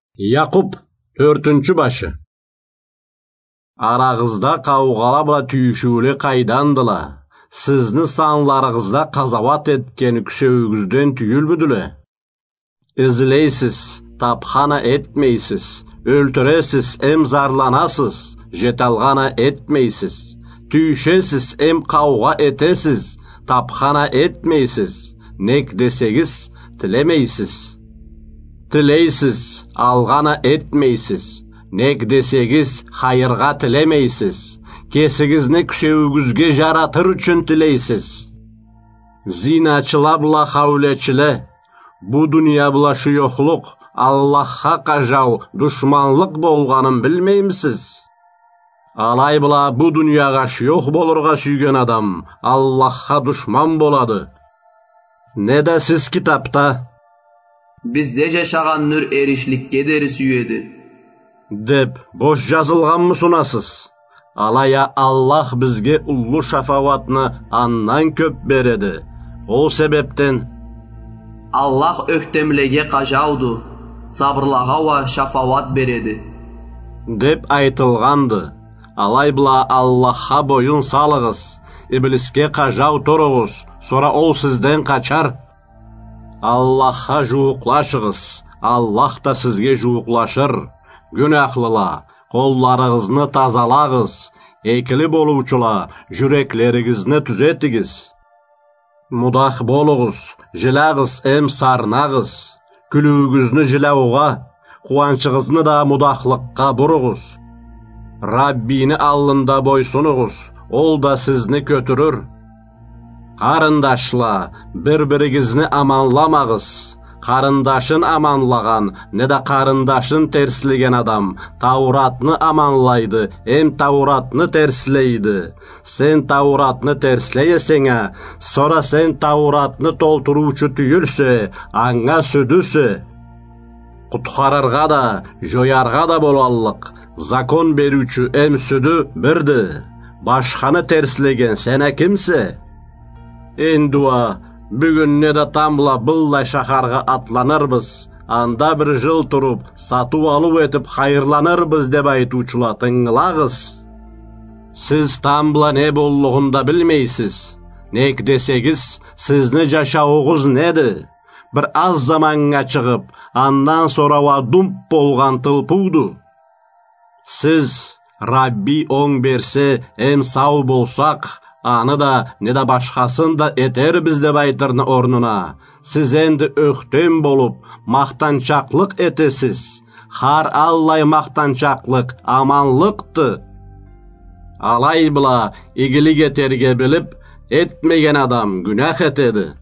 Яқұп 4-ші башы. Арағызда қауғалабыла түйшулі қайдандыла, сізні санларығызда қазават еткен күсеуіңізден түйілбүділі. Ізілейсіз, тапхана етмейсіз, өлтіресіз, зарланасыз, жеталғана етмейсіз, түйшесіз, қауға етесіз, тапхана етмейсіз, нек десегіз, тілемейсіз. Тілейсіз, алғана етмейсіз, нек десегіз, хайырға тілемейсіз, кесігізні күсеуіңізге жаратыр үшін тілейсіз. Зиначыла бұла хаулечілі, бұ дүния бұла шүйоқлық, Аллахқа қажау, дұшманлық болғанын білмеймісіз? Алай бұла бұ дүнияға шүйоқ болырға сүйген адам, Аллахқа дұшман болады. Неде сіз китапта? Bizde жашаған нүр erişlikке дері сүйеді. Деп, бош жазылған мұсынасыз. Алая Аллах бізге ұллы шафаватны аннан көп береді. Ол себептен Аллах өктемлеге қажауды, сабырлағауа шафават береді. Деп айтылғанды. Алай бұла Аллахқа бойын салығыз, иблиске қажау тұрығыз, сора ол сізден қачар. Аллахқа жуықлашығыз, Аллах та сізге жуықлашыр. Күнәқлыла, қолларыңызны тазалағыз, екілі болуучыла, жүреклеріңізні түзетігіз. Мұдақ болуғыз, жылағыз, сарнағыз, күлуіңізні жылауға, қуаншығызны да мұдақлыққа бұрығыз. Раббини аллында бойсынығыз, ол да сізні көтірір. Қарындашла, бір-бірігізні аманламағыз. Қарындашын аманлаған, не да қарындашын терслеген адам, Тауратны аманлайды, Тауратны терслейді. Сен Тауратны терслейесеңе, сора сен Тауратны толтыручы түйілсе, аңа сөдісі. Құтқарарға да, жоярға да болаллық, закон беручі сөді бірді. Башқаны терслеген сәне кімсі? Дуа, бүгін неда тамла бұллай шахарға атланырбыз, анда бір жыл тұрып, сату алу етіп хайырланырбыз деп айтучыла тыңлағыз. Сіз тамла не болуғында білмейсіз. Нек десегіз, сізні жашауғыз неді? Бір аз заманға шығып, аннан сорауа думп болған тылпуды. Сіз, Рабби оң берсе, сау болсақ, аны да, не да башқасын да етер бізде байтырны орнына. Сіз енді өқтен болып, мақтаншақлық етесіз. Хар Аллай мақтаншақлық, аманлықты. Алай бұла, игілік етерге біліп, етмеген адам күнәқ етеді.